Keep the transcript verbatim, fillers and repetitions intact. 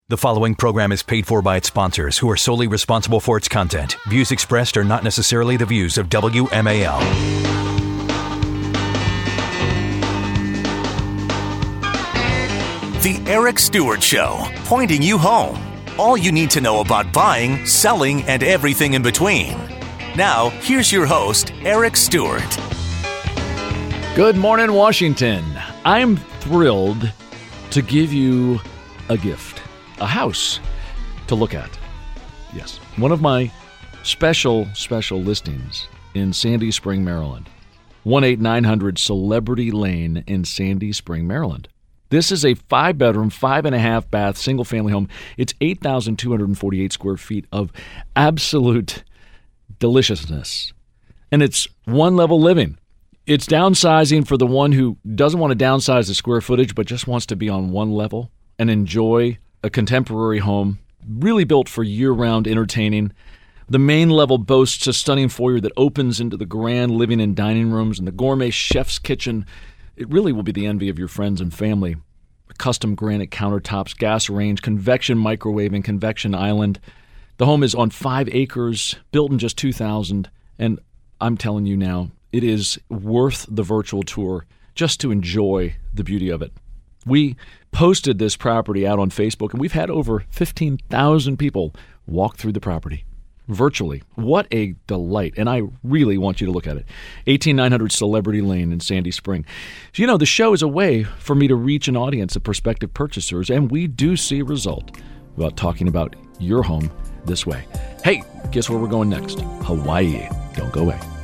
The following program is paid for by its sponsors, who are solely responsible for its content. Views expressed are not necessarily the views of W M A L. The Eric Stewart Show, pointing you home. All you need to know about buying, selling, and everything in between. Now, here's your host, Eric Stewart. Good morning, Washington. I'm thrilled to give you a gift. A house to look at. Yes, one of my special, special listings in Sandy Spring, Maryland. one eight nine hundred Celebrity Lane in Sandy Spring, Maryland. This is a five-bedroom, five-and-a-half bath, single-family home. It's eight thousand two hundred forty-eight square feet of absolute deliciousness. And it's one-level living. It's downsizing for the one who doesn't want to downsize the square footage, but just wants to be on one level and enjoy a contemporary home, really built for year-round entertaining. The main level boasts a stunning foyer that opens into the grand living and dining rooms and the gourmet chef's kitchen. It really will be the envy of your friends and family. Custom granite countertops, gas range, convection microwave, and convection island. The home is on five acres, built in just two thousand, and I'm telling you now, it is worth the virtual tour just to enjoy the beauty of it. We posted this property out on Facebook, and we've had over fifteen thousand people walk through the property virtually. What a delight, and I really want you to look at it. eighteen nine hundred Celebrity Lane in Sandy Spring. So, you know, the show is a way for me to reach an audience of prospective purchasers, and we do see a result about talking about your home this way. Hey, guess where we're going next? Hawaii. Don't go away.